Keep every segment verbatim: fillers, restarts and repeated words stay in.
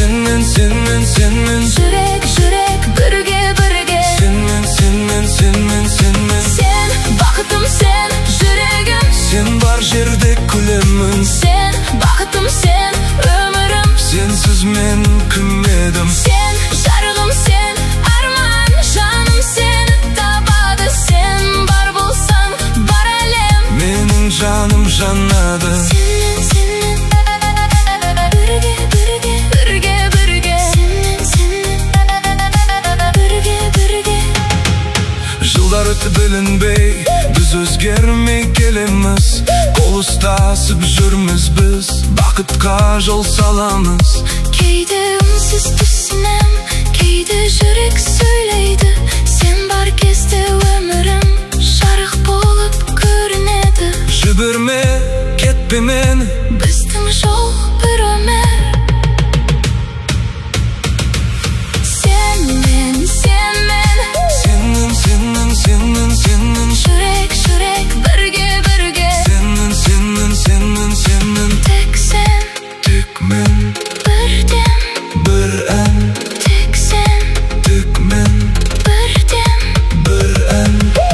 Senmen, senmen, senmen Жүрек, жүрек, бірге, бірге Senmen, senmen, senmen, senmen Sen, бақытым сен, жүрегім Sen бар жерде күлемін Sen, бақытым сен, өмірім Sensiz мен кім едім Sen, жарығым сен, арман жаным сені табады Sen бар болсаң, бар әлем Менің жаным жанады Сенмен, сенмен бірге, бірге, бірге, бірге Сенмен, сенмен бірге, бірге Жылдар өтті білінбей Біз өзгермей келеміз Қол ұстасып жүрміз біз Бақытқа жол саламыз Кейде үнсіз түсінем Кейде жүрек сөйлейді Сен бар кезде өмірім Жарық болып көрінеді Жіберме, кетпе мен Біздің жол бір өмір Сенмен, сенмен Сенмен, сенмен, сенмен, сенмен Жүрек, жүрек, бірге, бірге Сенмен, сенмен, сенмен, сенмен Тек сен, Тек мен бірден Бір ән Тек сен, Тек мен бірден Бір ән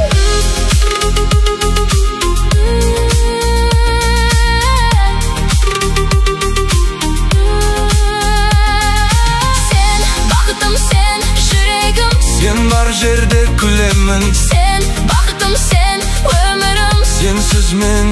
Sen, бақытым сен, жүрегім Сен бар жерде күлемін Sen, бақытым сен, өмірім Сенсіз мен